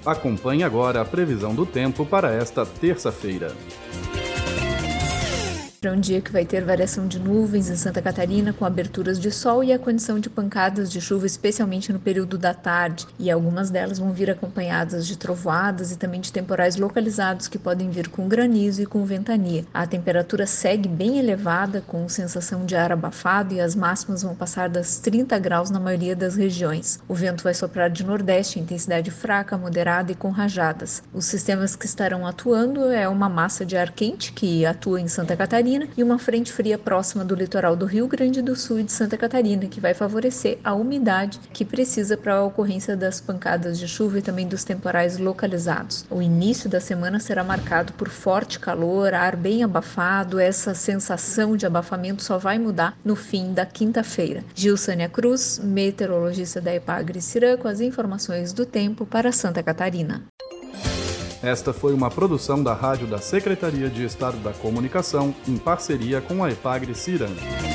Acompanhe agora a previsão do tempo para esta terça-feira. É um dia que vai ter variação de nuvens em Santa Catarina, com aberturas de sol e a condição de pancadas de chuva, especialmente no período da tarde, e algumas delas vão vir acompanhadas de trovoadas e também de temporais localizados que podem vir com granizo e com ventania. A temperatura segue bem elevada, com sensação de ar abafado, e as máximas vão passar das 30 graus na maioria das regiões. O vento vai soprar de nordeste, intensidade fraca, moderada e com rajadas. Os sistemas que estarão atuando é uma massa de ar quente que atua em Santa Catarina e uma frente fria próxima do litoral do Rio Grande do Sul e de Santa Catarina, que vai favorecer a umidade que precisa para a ocorrência das pancadas de chuva e também dos temporais localizados. O início da semana será marcado por forte calor, ar bem abafado. Essa sensação de abafamento só vai mudar no fim da quinta-feira. Gilsânia Cruz, meteorologista da Epagre-Cirã, com as informações do tempo para Santa Catarina. Esta foi uma produção da Rádio da Secretaria de Estado da Comunicação, em parceria com a Epagre-Cirã.